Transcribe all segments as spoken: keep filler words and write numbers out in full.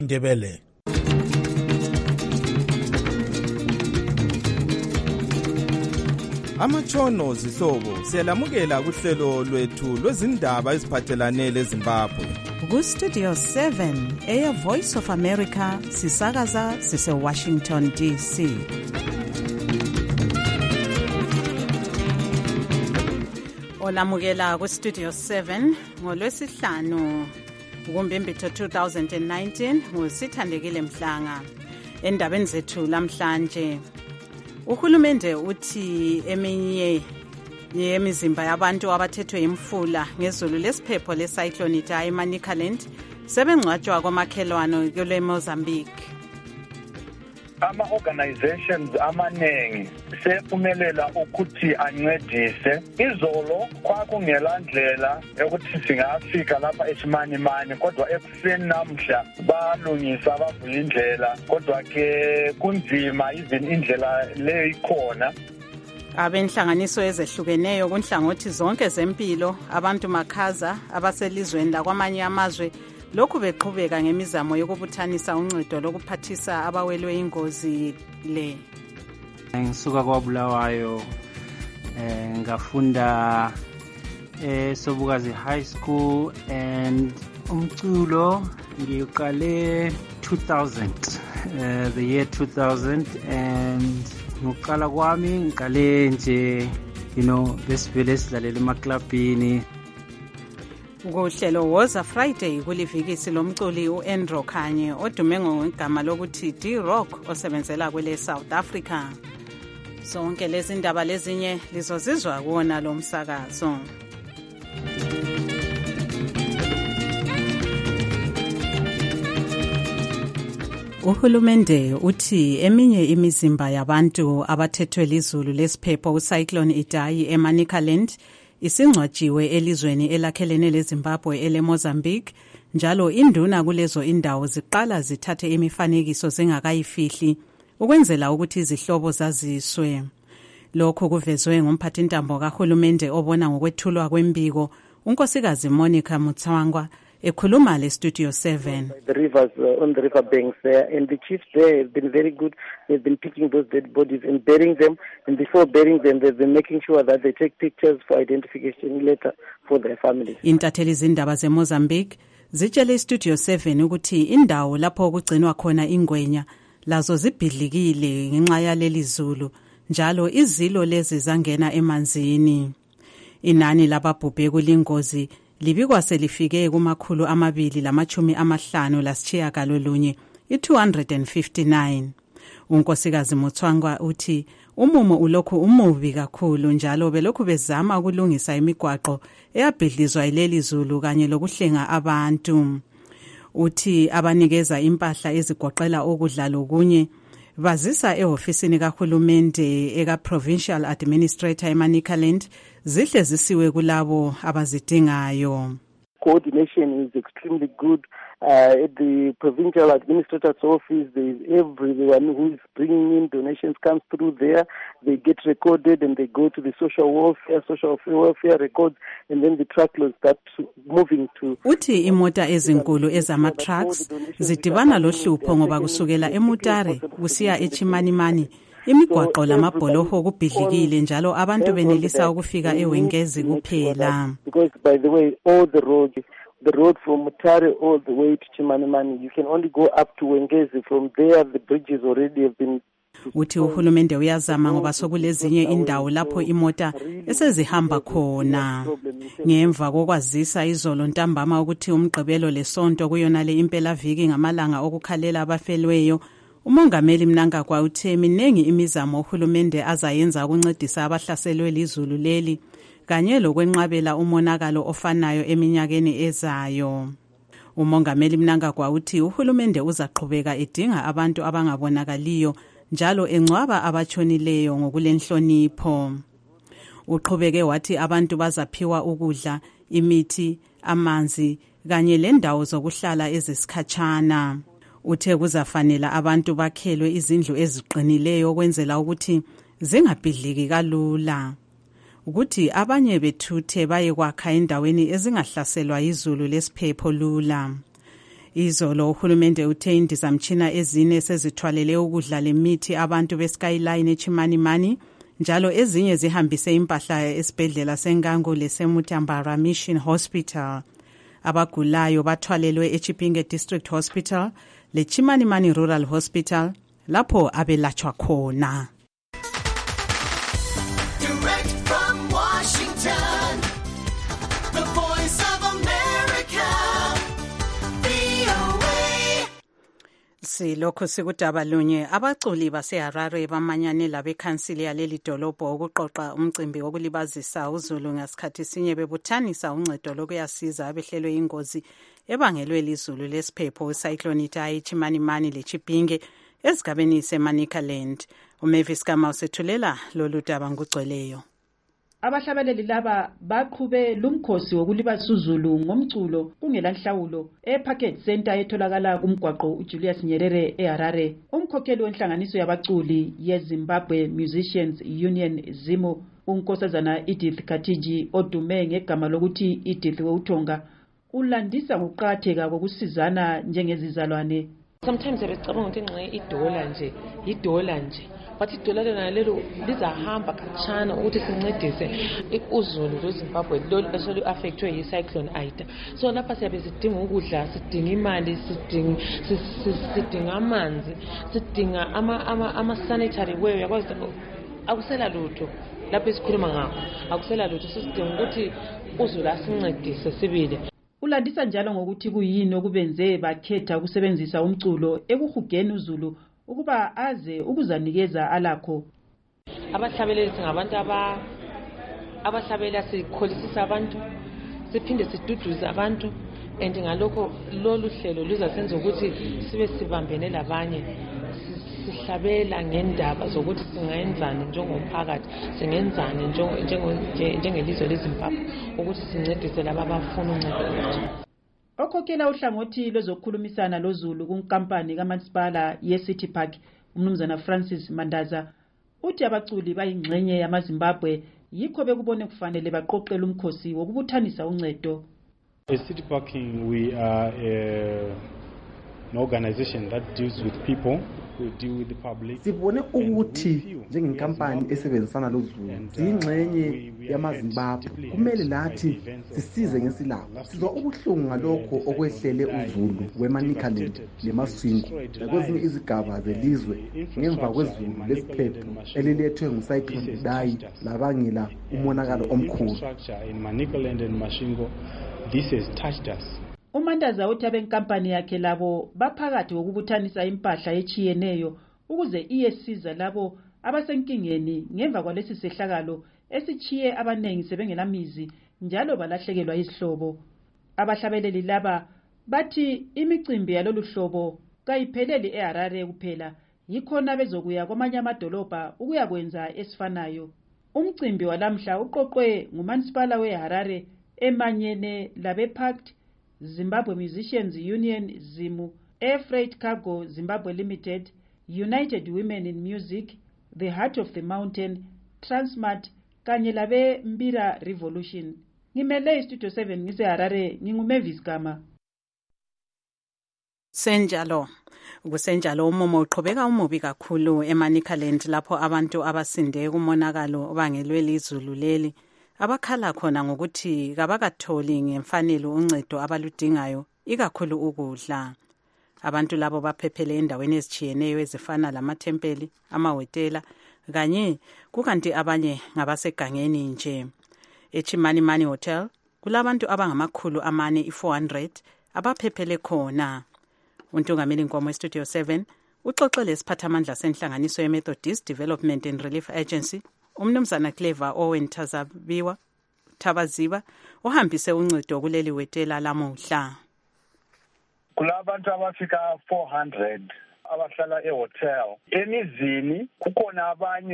Ndebele. Amatshono zihlobo siyalamukela kuhlelo lwethu lwezindaba eziphathelane leZimbabwe. Ku Studio seven, Air Voice of America, sisakaza sise Washington D C. Olamukela ku Studio seven ngolwesihlanu kuMbimbithi two thousand nineteen ngusithandekile Mhlanga. Endabeni zethu lamhlanje, uhulumende uthi eminye yemizimba yabantu abathethwe imfula ngezulu lesiphepho lecyclone Idai eManicaland sebengcwatshwa kwamakhelwane kule Mozambique. Ama-organizations amanengi sephumelela ukuthi ancedise. Izolo kwakungelandlela ukuthi singafika lapha eShimanimani, kodwa ekuseni namhla balungisa bavuya indlela, kodwa ke kunzima even indlela leyo ikhona. Abenhlanganiso ezehlukeneyo kunhlangothi zonke zempilo, abantu makhaza abaselizweni lakwamanye amazwe lokhu beqhubeka ngemizamo yokubuthanisa uncedo lokuphathisa abawelwe ingozi le. Ngisuka kwaBulawayo, eh ngafunda eh Sobukazi High School and umculo ngiqale two thousand, uh, the year two thousand, and ngokuqala kwami ngiqale nje you know besivele silalela emaklabini. Ukuhlelo Woza Friday kulivikisi lomculi uAndrew Khanye odume ngegama lokuthi D-Rock osebenzela kwele South Africa. Zonke lezi ndaba lezinye lizozizwa kuona lo msakazo. Uhulumende uthi eminye imizimba yabantu abathethwe lizulu lesiphepho ucyclone Idai eManicaland isingcwatshiwe elizweni elakhelene leZimbabwe ele Mozambique, njalo induna kulezo indawo ziqala zithathe imifanekiso zingakayifihli ukwenzela ukuthi izihlobo zaziswe. Lokho kuvezwe ngumphathintambo kahulumende obona ngokwethulwa kwembiko unkosikazi Monica Mutswangwa ekhuluma le Studio seven. The rivers uh, on the river banks there, and the chiefs there have been very good. They've been picking those dead bodies and burying them, and before burying them they've been making sure that they take pictures for identification later for their families. Intatheli zindaba zeMozambique zitshele Studio seven ukuthi indawo lapho kugcinwa khona ingwenya lazo zibhidlikile ngenxa yaleli zulu, njalo izilo lezi zangena emanzini. Inani lababhubhe kulingozi libikwa selifike kumakhulu amabili lamachumi amahlanu lasitshiya kalolunye i-two hundred fifty-nine. Unkosikazi Mutswangwa uthi umumo ulokhu umubi kakhulu, njalo belokhu bezama ukulungisa imigwaqo eyabhidlizwa ileli zulu kanye lokuhlenga abantu. Uthi abanikeza impahla ezigoqela ukudla lokunye bazisa ehofisini kahulumende eka Provincial Administrator eManicaland zihle zisiwe kulabo abazidingayo. Coordination is extremely good. Uh, at the Provincial Administrator's office, there is everyone who is bringing in donations comes through there. They get recorded and they go to the social welfare, social welfare records, and then the truckloads start moving to. Uthi imota ezinkulu ezama trucks zidibana lohlupho ngoba kusukela eMutare kusiya eChimanimani imigwaqo lamabholoho kubhidlikile, njalo abantu benelisa ukufika eWengezi kuphela. Because by the way, all the roads, the road from Mutare all the way to Chimanimani, you can only go up to Wengezi. From there the bridges already have been. Uthi uhulumende uyazama ngoba sokulezinye indawo lapho imota esezihamba khona. Ngemva kokwazisa izolo ntambama ukuthi umgqibelo lesonto kuyona le impela viki ngamalanga okukhalela abafelweyo, umongameli Mnangagwa uthe minengi imizamo uhulumende azayenza ukuncedisa abahlaselwe lizulu leli kanye lokwenqabela umonakalo ofanayo eminyakeni ezayo. Umongameli Mnangagwa uthi uhulumende uzaqhubeka edinga abantu abangabonakaliyo njalo engcwaba abatshonileyo ngokulenhlonipho. Uqhubeke wathi abantu bazaphiwa ukudla, imithi, amanzi kanye lendawo zokuhlala ezisikhatshana. Uthe kuzafanela abantu bakhelwe izindlu eziqinileyo ukwenzela ukuthi zingabhidliki kalula, ukuthi abanye bethuthe baye kwakha endaweni ezingahlaselwa izulu lesiphepho lula. Izolo uhulumende uthe indizamtshina ezine sezithwalele ukudla lemithi abantu beSkyline eChimanimani, njalo ezinye zihambise impahla esibhedlela seNgango leseMutambara Mission Hospital. Abagulayo bathwalelwe eChipinge District Hospital leChimanimani Rural Hospital lapho abelatshwa khona. Direct from Washington, the voice of America, V O A. Silokho sikudaba lunye, abaculi baseHarare bamanyane labekhansili yaleli dolobho ukuqoqa umcimbi wokulibazisa uZulu ngasikhathi sinye bebuthanisa uncedo lokuyasiza abehlelwe ingozi ebangelwe lizulu lesiphepho icyclone Idai Chimanimani leChipinge ezigabeni seManicaland. uMavis Kama usethulela lolu daba ngugcweleyo. Abahlabeleli laba baqhube lumkhosi wokulibazisa uZulu ngomculo kungelanhlawulo ePacket Center etholakala kumgwaqo uJulius Nyerere eHarare. Umkhokheli wenhlanganiso yabaculi yeZimbabwe Musicians Union ZIMU, unkosazana Edith Katiji odume ngegama lokuthi Edith Weuthonga, ulandisa ngokuqhatheka kokusizana njengezizalwane. Sometimes abecabanga ukuthi ngxe idola nje idola nje but idola lena lelo lizahamba kachana ukuthi sincedise uZulu lweZimbabwe lo esolu affectwe yicyclone Ida. So lapha siyabe sidinga ukudla, sidinga imali, sidinga sidinga amanzi, sidinga ama ama ama sanitary wear. Yakwazi akusela lutho lapha esikhuluma ngakho, akusela lutho. Sidinga ukuthi uZulu asincedise sibile. Ulandisa njalo ngokuthi kuyini okubenze bakhetha ukusebenzisa umculo ekuhugeni uZulu ukuba aze ukuzanikeza alakho. Abahlabeleli singabantu aba abahlabela sikholisisa abantu, siphinde siduduze abantu, and ngalokho lolu hlelo luzasenza ukuthi sibe sibambene labanye, sihlabela ngendaba zokuthi singenzani njengomphakathi, singenzani njengelizwe leZimbabwe ukuthi sincedise laba abafuna uncedo lwethu. Okhokhela uhlangothi lwezokukhulumisana loZulu kunkampani kaMansipala yeCity Park, umnumzana Francis Mandaza, uthi abaculi bayingxenye yamaZimbabwe yikho bekubone kufanele baqoqele umkhosi wokubuthanisa uncedo. City Parking, we are a, an organization that deals with people. Sibone ukuthi njengenkampani esebenzisana loZulu siyingxenye yamaZimbabwe, kumele lathi sisize ngesilapho. Sizwa ubuhlungu ngalokho okwehlele uZulu weManicaland leMasvingo nakwezinye izigaba zelizwe ngemva kwezulu lesiphepho elilethwe ngucyclone Idai labangela umonakalo omkhulu. This has touched us. uMandaza uthi abenkampani yakhe labo baphakathi kokubuthanisa impahla echiyeneyo ukuze iyesiza labo abasenkingeni ngemva kwalesi sehlakalo esichiye abanengi sebengelamizi njalo balahlekelwa izihlobo. Abahlabeleli laba bathi imicimbi yalolu hlobo kayipheleli eHarare kuphela, yikhona bezokuya kwamanye amadolobha ukuyakwenza esifanayo. Umcimbi walamhla uqoqwe nguMansipala weHarare emanyene labePact, Zimbabwe Musicians Union ZIMU, Air Freight Cargo Zimbabwe Limited, United Women in Music, The Heart of the Mountain, Transmart kanye labe Mbira Revolution. Ngimele Studio seven ngiseHarare, nginguMavis Kama. Senjalo kusenjalo umumo uqhubeka umubi kakhulu eManicaland lapho abantu abasinde kumonakalo obangelwe lizulu leli abakhala khona ngokuthi kabakatholi ngemfanelo uncedo abaludingayo ikakhulu ukudla. Abantu labo baphephele endaweni ezichiyeneyo ezifana lamathempeli, amahotela kanye kukanti abanye ngabasegangeni nje. eChimanimani Hotel kulabantu abangamakhulu amane i-four hundred abaphephele khona. Untungameli Nkomo eStudio seven uxoxele isiphathamandla senhlanganiso yeMethodist Development and Relief Agency umnumzana Clever Owen Tazabiwa Tabaziba ohambise uncedo kuleli wetela lamuhla. Kulabantu abafika four hundred abahlala ehotel. Emizini kukhona abanye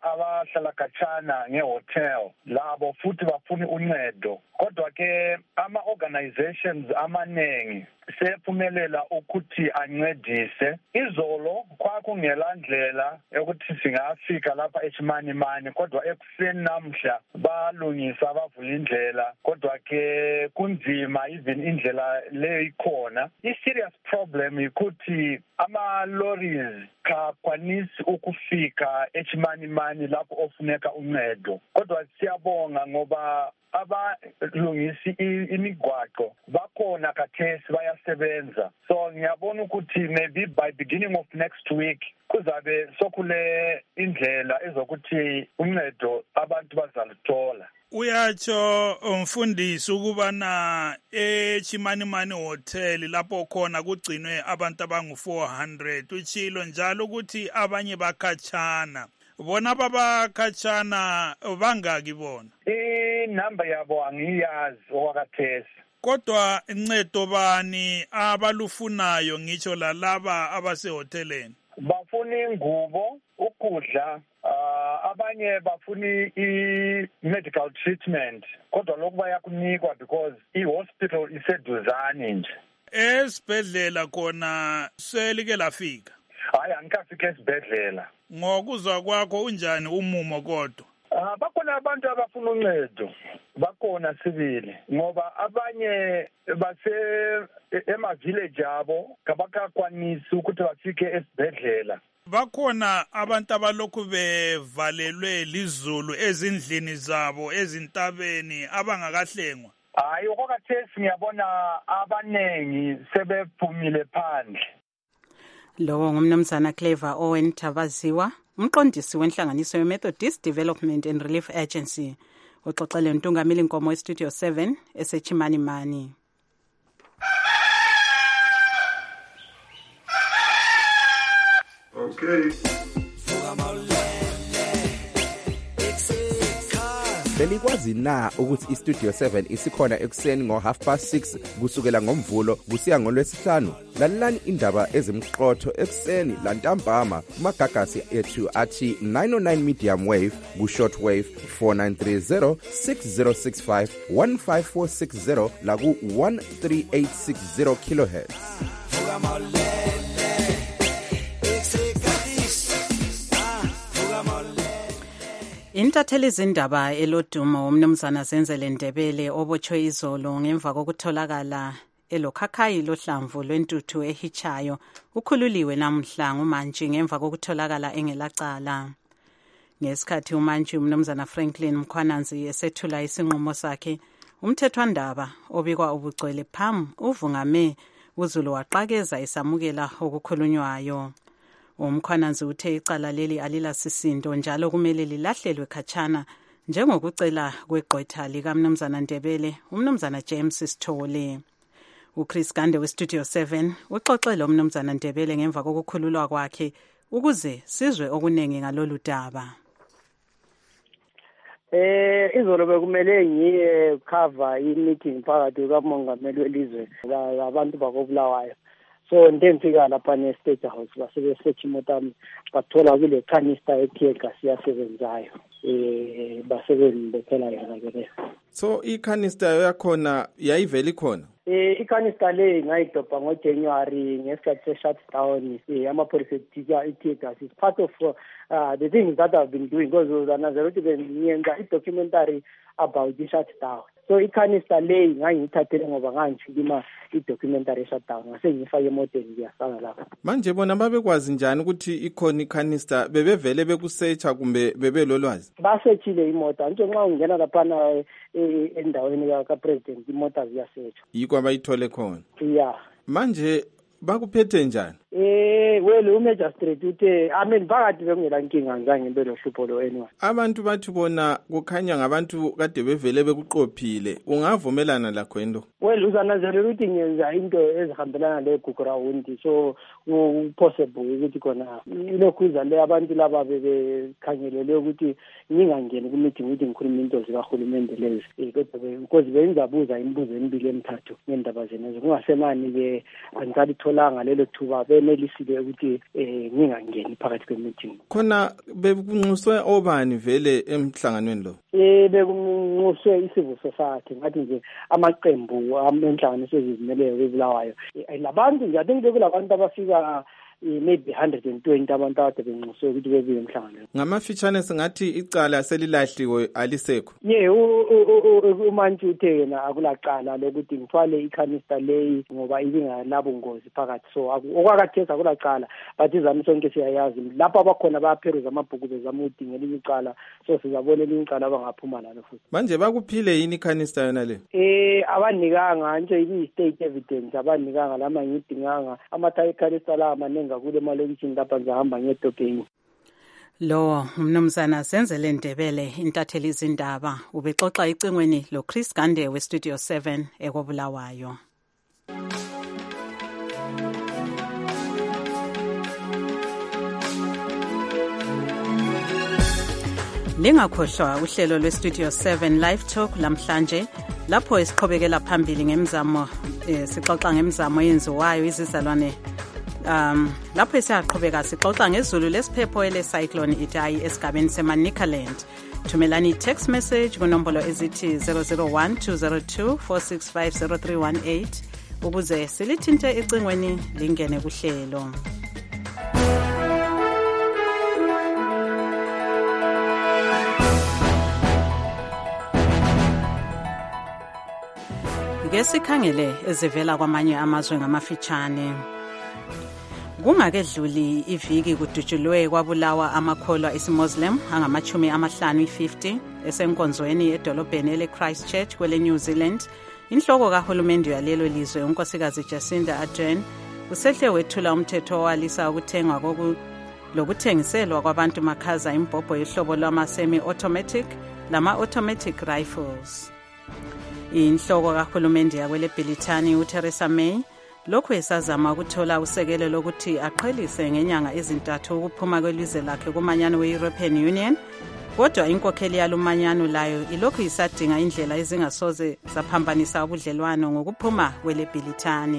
abahlala khatshana ngehotel labo futhi bafuna uncedo. Kodwa ke ama-organizations amanengi sephumelela ukuthi ancedise. Izolo kwakungela ndlela yokuthi singafika lapha eChimanimani, kodwa ekuseni namhla balungisa bavula indlela, kodwa ke kunzima even indlela leyo ikhona. I-serious problem ikuthi ama-lorries kakwanisi ukufika eChimanimani lapho ofuneka uncedo. Kodwa siyabonga ngoba abalungisi imigwaqo bakhona kathesi bayasebenza. So ngiyabona ukuthi maybe by beginning of next week kuzabe sokule indlela ezokuthi uncedo abantu bazaluthola. Uyatsho umfundisi ukubana eChimanimani Hotel lapho khona kugcinwe abantu abangu four hundred, utshilo njalo ukuthi abanye bakhatshana. Bona babakhatshana bangaki bona? Inamba yabo angiyazi okwakathesi. Kodwa incedo bani abalufunayo ngitsho lalaba abasehoteleni? Bafuna ingubo, ukudla, uh, abanye bafuna i-medical treatment. Kodwa lokhu bayakunikwa because i-hospital iseduzane nje. Esibhedlela khona selike lafika? Hayi, angikafika esibhedlela. Ngokuzwa kwakho unjani umumo kodwa? Ah, bakhona abantu abafuna uncedo. Bakhona sibili ngoba abanye base ema village abo kabakakwanisi ukuthi bafike esibhedlela. Bakhona abantu abalokhu bevalelwe lizulu ezindlini zabo ezintabeni abangakahlengwa. Hayi, okwakathesi ngiyabona abanengi sebephumile phandle. Lo ngumnumzana Clever Owen Tabaziwa, umqondisi wenhlanganiso ye-Methodist Development and Relief Agency, uxoxele uNtungameli Nkomo eStudio seven eseChimanimani. Okay. Belikwazi na ukuthi iStudio seven isikhona ekuseni ngo half past six kusukela ngomvulo kusiya ngolwesihlanu? Lalelani indaba ezimqotho ekuseni lantambama kumagagasi ethu athi nine oh nine medium wave ku short wave four nine three zero six zero six five one five four six zero la ku one three eight six zero kilohertz. Intatheli izindaba elodumo umnumzana Zenzele Ndebele obotshwe izolo ngemva kokutholakala elokhakhayi lohlamvu lwentuthu ehichayo ukhululiwe namhla ngumantshi ngemva kokutholakala engelacala. Ngesikhathi umantshi umnumzana Franklin Mkhwananzi esethula isinqumo sakhe, umthethwandaba obikwa ubugcwele phamu uvungame uZulu waqakeza isamukela okukhulunywayo. Umkhwananzi uthe icala leli alilasisindo njalo kumele lilahlelwe khatshana njengokucela kweqwetha likamnumzana Ndebele umnumzana James Sithole. uChris Gande weStudio seven uxoxele umnumzana Ndebele ngemva kokukhululwa kwakhe ukuze sizwe okunengi ngalolu daba. Eh izolo bekumele ngiye cover i-meeting phakathi kamongameli welizwe labantu bakobulawayo. So ndemfika lapha ne-State House basebesearch imoto bathola kule canister ethegas yasebenzayo. Eh basebenzela yona ke. So i-canister yakhona yayivela ikhona? Eh i-canister le ngayidobha ngoJanuary ngesikhathi se-shutdown amapholisa etika ithegas is part of uh, the things that I've been doing because uzanazela bengiyenza i-documentary about the shutdown. So i-canister le ngayithathele ngoba ngangijikima i-documentary shutdown ngase ngifake emotweni ngiyasala lapha. Manje bona babekwazi njani ukuthi ikhona i-canister? Bebevele bekusearcha kumbe bebelolwazi? Basearchile imoto nje nxa ungena lapha endaweni ka president imoto ziyasearcha. Yikho abayithole khona. Yeah. Manje bakuphethe njani? Eh well umagistrate uthe I mean phakathi bengela inkinga ngizange ngebe lo hlupho lo anyway. Abantu bathi bona kukhanya ngabantu kade bevele bekuqophile. Ungavumelana lakho endo? Well uzanazela ukuthi ngenza into ezihambelana leground so possible ukuthi khona ilokhuza le abantu laba bebekhangelele ukuthi ngingangeni ku meeting ukuthi ngikhuluma into zikahulumende lezi. Kodwa because bengizabuza imibuzo emibili emithathu ngendaba zenezo kungasemani ke angikalitholanga lelo thuba ngisenelisile ukuthi eh ngingangeni phakathi kwe-meeting. Khona bekunxuswe obani vele emhlanganweni lo? Eh bekunxuswe i-civil society ngathi nje amaqembu amenhlanganiso ezizimeleyo eBulawayo. Labantu nje I think bekulabantu abafika maybe one hundred twenty abantu ade benxuswe ukuthi bebuye emhlanganweni. Ngamafitshane singathi icala selilahliwe alisekho. Yeah, uMantshi uthe yena akulaqala lokuthi ngithwale ikhanista leyi ngoba ibingalabo ngozi phakathi, so okwakathesa akulaqala but izami sonke siyayazi lapha abakhona bayapheruza amabhuku bezama udingela icala, so sizabona icala abangaphuma nalo futhi. Manje bakuphile yini ikhanista yona le? Eh abanikanga nje ibi state evidence abanikanga lama ngidinganga amathayi ikhanista la manenga kule malokishini lapha ngihamba ngedogeni. Lo umnumzana Senzele Ndebele intatheli izindaba ubexoxa icingweni lo Chris Gande we Studio seven ekobulawayo. Lingakhohlwa uhlelo lwe Studio seven Live Talk lamhlanje lapho esiqhubekela phambili ngemizamo eh, sixoxa ngemizamo yenziwayo izizalwane. Um lapho siyaqhubeka sixoxa ngezulu lesiphepho ele cyclone Idai esigabeni seManicaland. Thumelani text message kunombolo ezithi zero zero one two zero two four six five zero three one eight ukuze silithinte icingweni lingene kuhlelo. Ngesikhangele ezivela kwamanye amazwe ngamafitshane. Kungakedluli iviki kudutshulwe kwabulawa amakholwa isiMuslim angamachumi amahlanu i-fifty esenkonzweni edolobheni ele Christchurch kwele New Zealand. Inhloko kahulumende yalelo lizwe unkosikazi Jacinda Ardern usehle wethula umthetho owalisa ukuthengwa koku lokuthengiselwa kwabantu makhaza imbhobho yehlobo lwama semi-automatic lama automatic rifles. Inhloko kahulumende yakwele Britani uTheresa May lokho esazama ukuthola usekelo lokuthi aqhelise ngenyanga ezintathu ukuphuma kwelizwe lakhe kumanyano we-European Union, kodwa inkokheli yalumanyano layo ilokhu isadinga indlela ezingasoze zaphambanisa ubudlelwano ngokuphuma kwele Britani.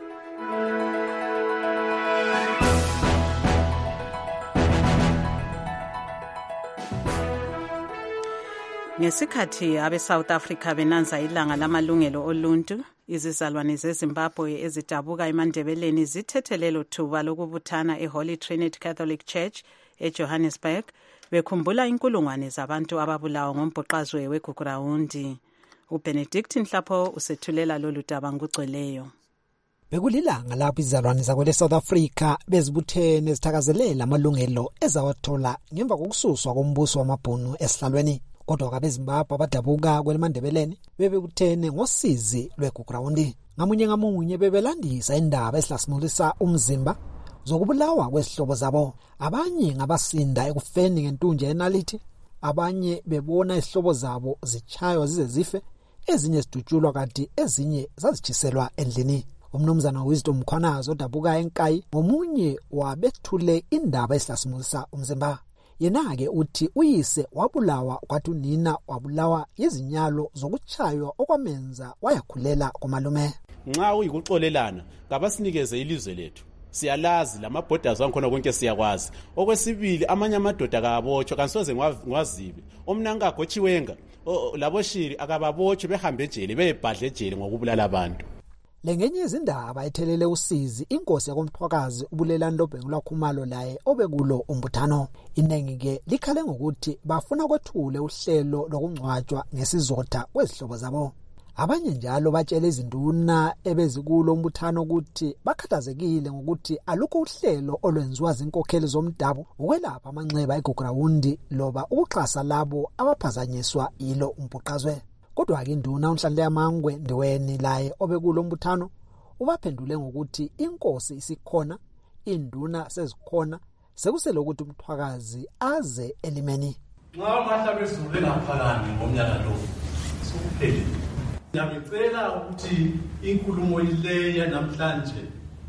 Ngesikhathi abe South Africa benanza ilanga lamalungelo oluntu, izizalwane zeZimbabwe ezidabuka eMandebeleni zithethelelo thuba lokubuthana eHoly Trinity Catholic Church eJohannesburg bekhumbula inkulungwane zabantu ababulawa ngombhuqazwe weGugurawundi. uBenedict Nhlapho usethulela lolu daba ngugcweleyo. Bekulilanga lapho izizalwane zakwele South Africa bezibuthene zithakazelela amalungelo ezawathola ngemva kokususwa kombuso wamabhunu esihlalweni. Kodwa kabeZimbabwe abadabuka kweleMandebeleni bebebuthene ngosizi lweGugurawundi. Ngamunye ngamunye bebelandisa indaba esihlasimulisa umzimba zokubulawa kwesihlobo zabo. Abanye ngabasinda ekufeni ngentunje enalithi, abanye bebona isihlobo zabo zichaywa zize zife, ezinye zidutshulwa kanti ezinye zazitshiselwa endlini. Umnumzana Wisdom Mkhwanazo odabuka eNkayi ngomunye wabethule indaba esihlasimulisa umzimba. Yena-ke uthi uyise wabulawa kwathi unina wabulawa izinyalo zokuchaywa okwamenza wayakhulela komalume. Nxa uyikuxolelana ngabasinikeze ilizwe lethu. Siyalazi lamabhoders wankhona konke siyakwazi. Okwesibili amanye amadoda kaabotshwa kansoze ngwazibe. Omnanga agotshiwenga laboshiri akababotshwe behambe ejele beyebhadle ejele ngokubulala abantu. Lengenye izindaba ethelele usizi inkosi yakomthwakazi ubulelani lobhengula khumalo laye obekulo umbuthano. Inengi ke likhale ngokuthi bafuna kwethule uhlelo lokungcwatshwa ngesizotha kwezihlobo zabo. Abanye njalo batshela izinduna ebezikulo umbuthano ukuthi bakhathazekile ngokuthi alukho uhlelo olwenziwa zinkokheli zomdabu ukwelapha amanxeba eGugurawundi loba ukuxhasa labo abaphazanyiswa yilo umbhuqazwe. Kodwa ke induna uNhlanhla Yamangwe ndiweni laye obekulo umbuthano ubaphendule ngokuthi inkosi isikhona, induna sezikhona, sekusele ukuthi umthwakazi aze elimeni. Nxa amahla bezulu engaphalani ngomnyaka lo sokuphela. Ngiyacela ukuthi inkulumo ileya namhlanje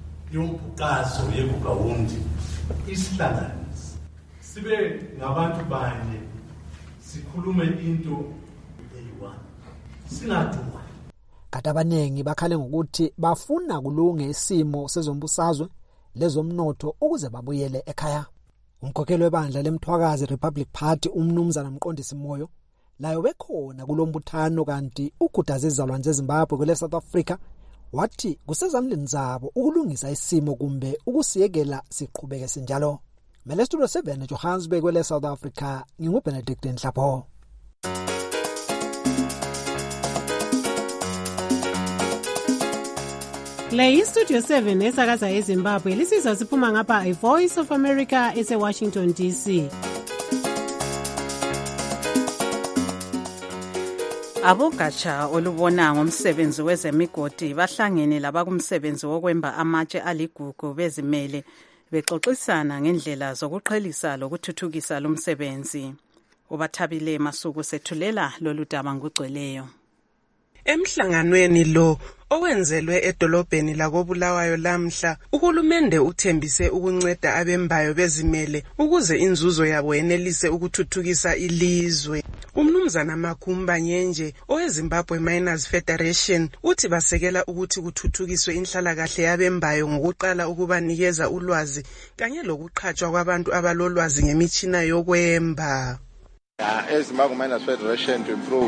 yombhuqazo yeGugurawundi isihlanganise. Sibe ngabantu banye sikhulume into singaduka. Kade abanengi bakhale ngokuthi bafuna kulunge isimo sezombusazwe lezomnotho ukuze babuyele ekhaya. Umkhokheli webandla lemthwakazi Republic Party umnumzana Mqondisi Moyo layo bekhona kulombuthano kanti ukhuthaza izizalwane zeZimbabwe kwele South Africa wathi kusezandleni zabo ukulungisa isimo kumbe ukusiyekela siqhubeke sinjalo. Mele Studio seven eJohannesburg kwele South Africa nginguBenedict Nhlapho. Le iStudio seven esakaza eZimbabwe lisizwa siphuma ngapha iVoice of America eseWashington D C. Abogatsha olubona ngomsebenzi wezemigodi bahlangene labakumsebenzi wokwemba amatshe aligugu bezimele bexoxisana ngendlela zokuqhelisa lokuthuthukisa lumsebenzi. Ubathabile Masuku sethulela lolu daba ngugcweleyo. Emhlanganweni lo owenzelwe edolobheni lakoBulawayo lamhla, uhulumende uthembise ukunceda abembayo bezimele ukuze inzuzo yabo yenelise ukuthuthukisa ilizwe. Umnumzana Makumba Nyenje oweZimbabwe Miners Federation uthi basekela ukuthi kuthuthukiswe inhlalakahle yabembayo ngokuqala ukubanikeza ulwazi kanye lokuqhatshwa kwabantu abalolwazi ngemitshina yokwemba. As Zimbabwe Miners Federation to improve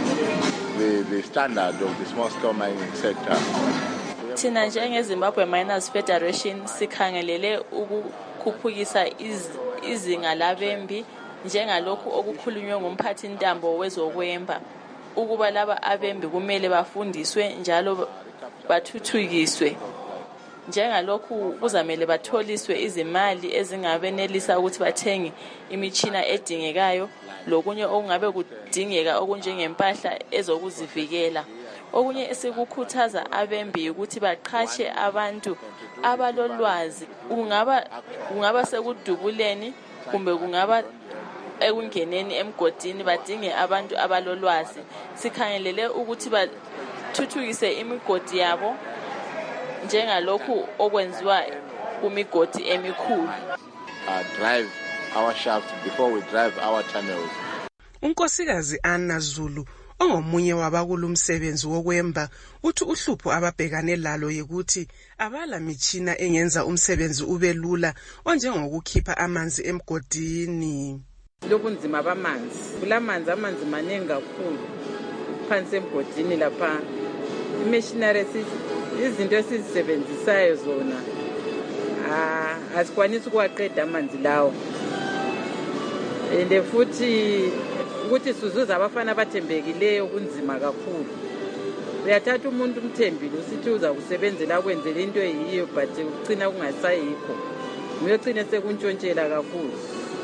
the, the standard of the small scale mining sector. Thina njengeZimbabwe Miners Federation sikhangelele ukukhuphukisa izinga labembi njengalokhu okukhulunywe ngumphathi ntambo wezokwemba ukuba laba abembi kumele bafundiswe njalo bathuthukiswe. Njengalokhu kuzamele batholiswe izimali ezingabenelisa ukuthi bathenge imitshina edingekayo lokunye okungabe kudingeka okunjengempahla ezokuzivikela. Okunye esikukhuthaza abembi ukuthi baqhatshe abantu abalolwazi, kungaba kungaba sekudubuleni kumbe kungaba ekungeneni emgodini badinge abantu abalolwazi. Sikhangelele ukuthi bathuthukise imigodi yabo njengalokhu okwenziwa kumigodi emikhulu. Uh, drive our shafts before we drive our tunnels. Unkosikazi Anna Zulu ongomunye wabakulumsebenzi wokwemba uthi uhlupho ababhekane lalo yikuthi abala mitshina engenza umsebenzi ube lula onjengokukhipha amanzi emgodini. Lobunzima bamanzi, kulamanzi amanzi maningi kakhulu phansi emgodini lapha. Imachinery izinto esizisebenzisayo zona ah asikwanisi ukuwaqeda amanzi lawo. Ende futhi ukuthi sizuza abafana abathembekileyo kunzima kakhulu. Uyathatha umuntu umthembile usithi uza kusebenzela kwenzela into eyiyo but ugcina kungasayikho. Uyogcina sekuntshontshela kakhulu.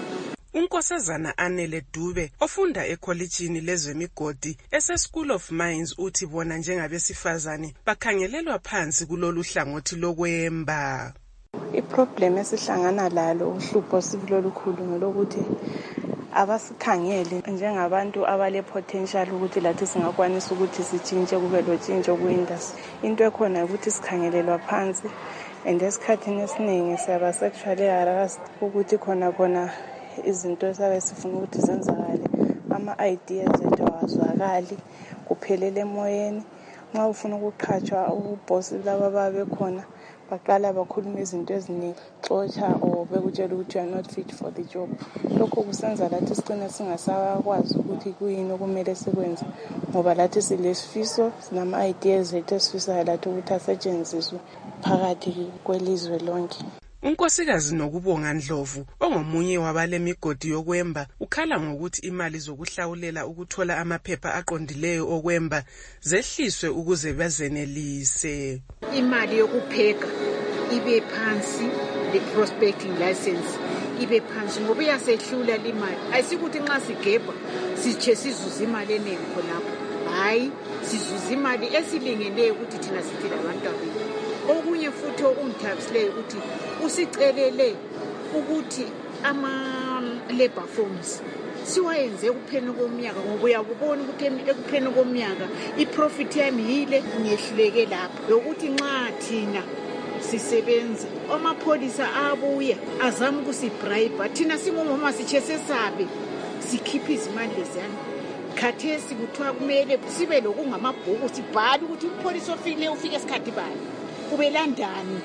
Unkosazana Anele Dube ofunda ekholejini lezemigodi ese School of Mines uthi bona njengabesifazane bakhangelelwa phansi kulolu hlangothi lokwemba. Iproblem esihlangana lalo uhlupho sibilolukhulu ngolokuthi abasikhangele njengabantu abale potential ukuthi lathi singakwanisa ukuthi sitshintshe kube lotshintsho ku-industry. Into ekhona ukuthi sikhangelelwa phansi and esikhathini esiningi siyaba sexually harassed ukuthi khona khona izinto esabe sifuna ukuthi zenzakale ama-ideas ethu awazwakali kuphelele emoyeni. Nxa ufuna ukuqhatshwa ubossi laba babekhona baqala bakhuluma izinto eziningi xotsha or bekutshela ukuthi you are not fit for the job. Lokho kusenza lathi sigcine singasakwazi ukuthi kuyini okumele sikwenze ngoba lathi silesifiso sinama-ideas ethu esifisayo lathi ukuthi asetshenziswe phakathi kwelizwe lonke. Unkosikazi Nokubonga Ndlovu ongomunye wabale migodi yokwemba ukhala ngokuthi imali zokuhlawulela ukuthola amaphepha aqondileyo okwemba zehliswe ukuze bazenelise. Imali yokupheka ibe phansi, the prospecting license ibe phansi ngoba iyasehlula imali. Ayisikuthi nxa sigeba siche sizuza imali eningi khonapho. Hayi, sizuza imali esilingeneyo ukuthi thina siphila abantu abethu. Okunye futhi okungithabisileyo ukuthi usicelele ukuthi ama labor forms siwayenze kuphela komnyaka ngoba uyabona ukuthi ekuphela komnyaka iprofit yami yile ngehluleke lapho lokuthi nxa thina sisebenza amapholisa abuya azama ukusibribe thina singomama siche sesabe sikhipha izimali lezana. Khathesi kuthiwa kumele sibe lokungamabhuku sibhale ukuthi umpholisa ofike ufike esikhathi bani. Kubelandani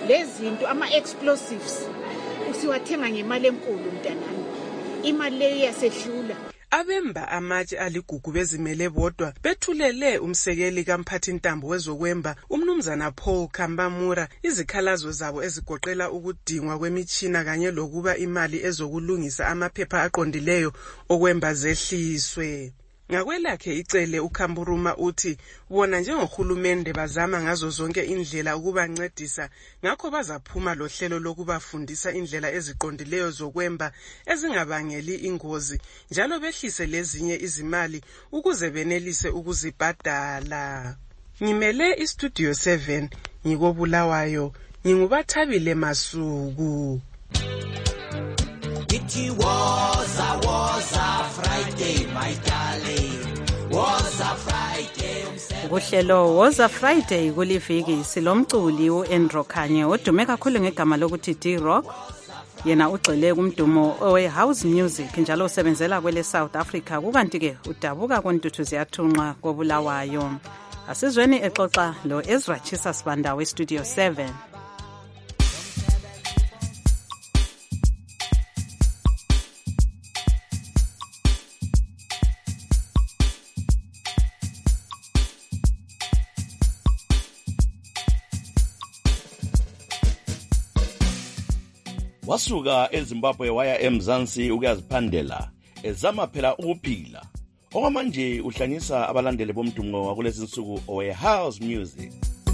lezinto ama-explosives usiwathenga ngemali enkulu mntanami, imali leyo iyasehlula. Abemba amatshe aligugu bezimele bodwa bethulele umsekeli kamphathintambo wezokwemba umnumzana Paul Kambamura izikhalazo zabo ezigoqela ukudingwa kwemitshina kanye lokuba imali ezokulungisa amaphepha aqondileyo okwemba zehliswe. Ngakwelakhe icele uKhamburuma uthi bona njengohulumende bazama ngazo zonke indlela ukubancedisa, ngakho bazaphuma lohlelo lokubafundisa indlela eziqondileyo zokwemba ezingabangeli ingozi njalo behlise lezinye izimali ukuze benelise ukuzibhadala. Ngimele iStudio seven ngikobulawayo, ngingubathabile Masuku. It was a was a Friday, my darling. Was a Friday. Uhlelo was a Friday kuliviki silomculi uAndrew Khanye odume kakhulu ngegama lokuthi D-Rock. Yena ugxile kumdumo owe house music njalo usebenzela kwele South Africa, kukanti ke udabuka kontuthu ziyathunqa kobulawayo. Asizweni exoxa lo Ezra Chisa Sibanda we Studio seven. Wasuka eZimbabwe waya eMzansi ukuyaziphandela ezama phela ukuphila. Okwamanje uhlangisa abalandeli bomdumo wakulezi insuku owe house music.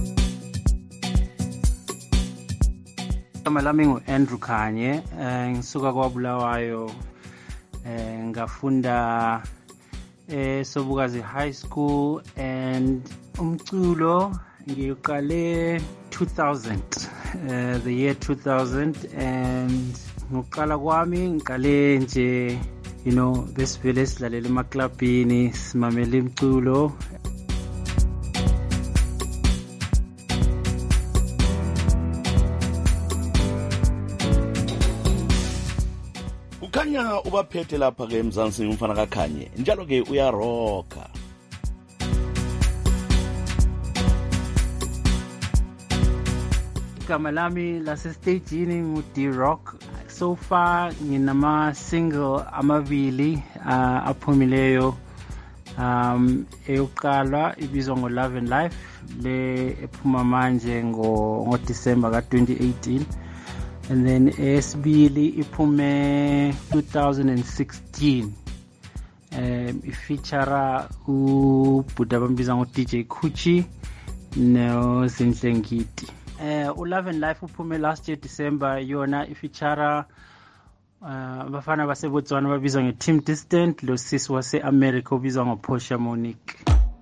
Igama lami ngu-Andrew Khanye, ngisuka kwaBulawayo, ngafunda eSobukazi High School and umculo ngiqale two thousand, uh, the year two thousand, and ngokuqala kwami ngiqale nje, you know, besivele silalela emaklabhini simamela imculo. Ukhanya ubaphethe lapha ke eMzansi umfana kaKhanye, njalo ke uyaroka. Igama lami lasestagini ngu-D-Rock. So far nginama single amabili uh, aphumileyo. Um eyokuqala ibizwa ngo Love and Life, le ephuma manje ngo ngo December ka twenty eighteen, and then esibili iphume two thousand sixteen. Um ifeature uBhuda bambiza ngo D J Kuchi no Zinhle Ngidi. Uh, uLove and Life uphume last year December, yona ifeature uh, abafana baseBotswana babizwa ngeTeam Distant, lo sis wase America obizwa ngoPortia Monique.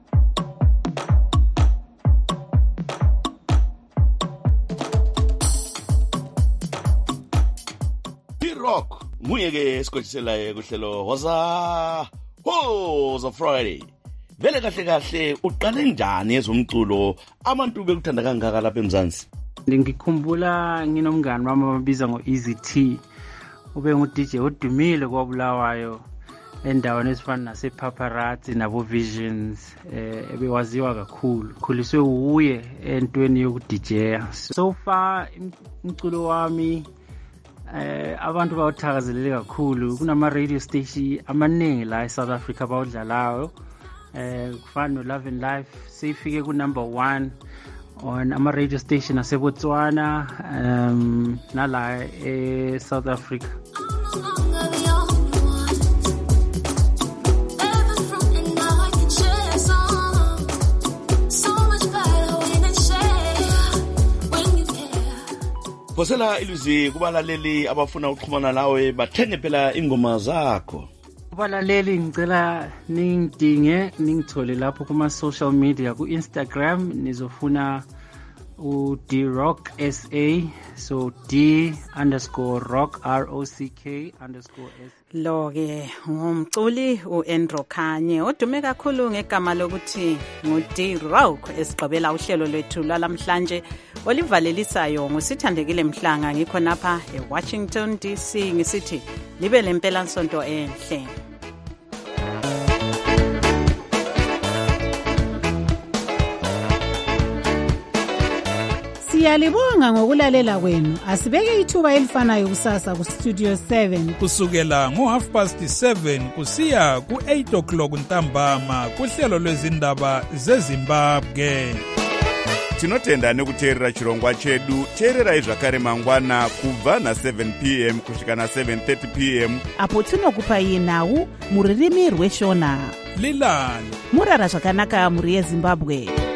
D-Rock nguye ke esikhotshiselayo kuhlelo waza ho za Friday. Vele kahle kahle uqale njani ezomculo abantu bekuthanda kangaka lapha eMzansi? Ngikhumbula nginomngani wami ababiza ngo Easy T, ube ngu D J odumile kwaBulawayo endaweni ezifana nase Paparazzi nabo Visions, eh ebewaziwa kakhulu, khuliswe uye entweni yoku D J. So far umculo wami eh abantu bawuthakazelele kakhulu, kunama radio station amaningi la eSouth Africa bawudlalayo. Eh kufana no Love and Life seyifike ku number one on ama radio station aseBotswana um nala e South Africa. Phosela ilizwi kubalaleli abafuna ukuxhumana nawe bathenge phela ingoma zakho. Kubalaleli ngicela ningidinge ningithole lapho kuma social media, ku Instagram nizofuna u D-Rock S A, so D underscore rock R O C K underscore S. Lo ke ngumculi uAndrew Khanye odume kakhulu ngegama lokuthi ngu D-Rock, esiqhubela uhlelo lwethu lalamhlanje olivalelisayo ngusithandekile Mhlanga. Ngikho napha eWashington D C ngisithi libe lempela nsonto enhle. Siyalibonga ngokulalela kwenu. Asibeke ithuba elifanayo kusasa ku Studio seven. Kusukela ngo half past seven kusiya ku eight o'clock ntambama kuhlelo lwezindaba zeZimbabwe. Tinotenda nekuteerera chirongwa chedu. Teererai zvakare mangwana kubva na seven p m kusvika na seven thirty p m apo tinokupai nhau muririmi rweshona. Lilani murara zvakanaka muri yeZimbabwe.